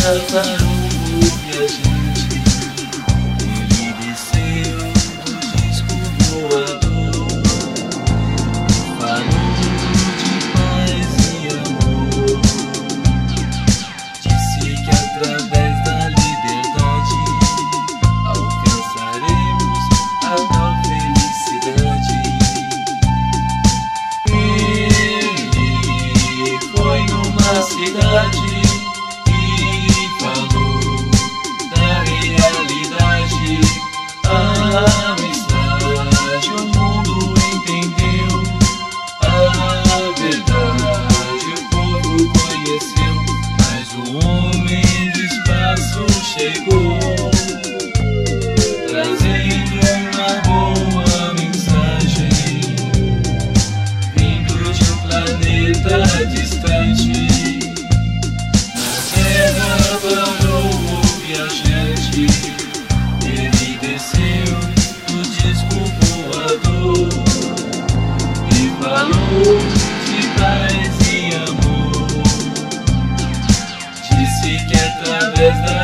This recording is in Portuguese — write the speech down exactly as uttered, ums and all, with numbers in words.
para o viajante. Ele desceu do disco voador, falou de paz e amor. Disse que através da liberdade alcançaremos a tal felicidade. Ele foi numa cidade e falou da realidade. A mensagem o mundo entendeu, a verdade o povo conheceu, mas o homem do espaço chegou, trazendo uma boa mensagem, vindo de um planeta distante. Na terra parou o viajante, ele desceu do disco voador e falou de paz e amor. Disse que através da